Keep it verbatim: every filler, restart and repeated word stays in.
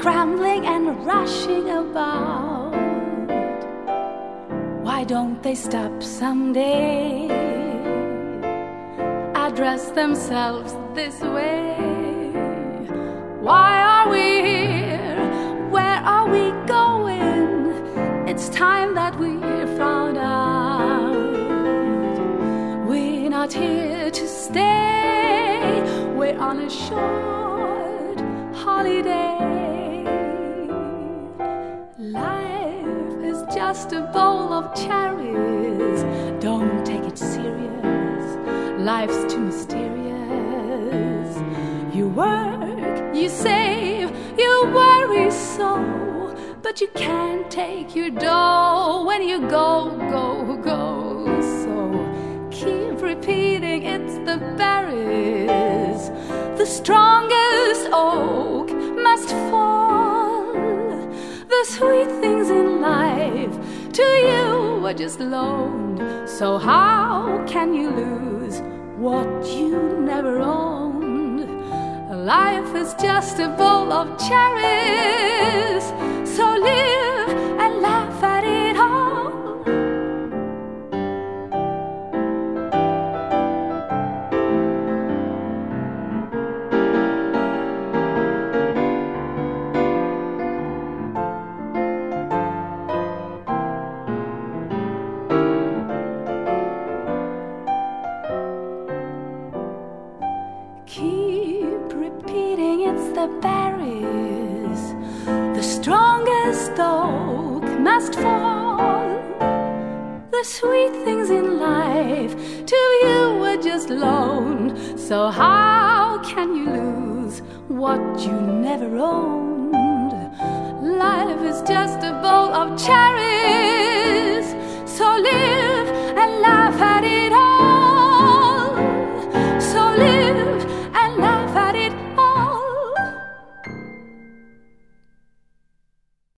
scrambling and rushing about. Why don't they stop someday, address themselves this way? Why are we here? Where are we going? It's time that we found out. We're not here to stay, we're on a short holiday. Life is just a bowl of cherries. Don't take it serious, life's too mysterious. You work, you save, you worry so, but you can't take your dough when you go, go, go. So keep repeating it's the berries. The strongest oak must fall. The sweet things in life to you were just loaned. So how can you lose what you never owned? Life is just a bowl of cherries. So live and laugh at it all. Keep repeating it's the berries. The strongest oak must fall. The sweet things in life to you were just loaned. So how can you lose what you never owned? Life is just a bowl of cherries.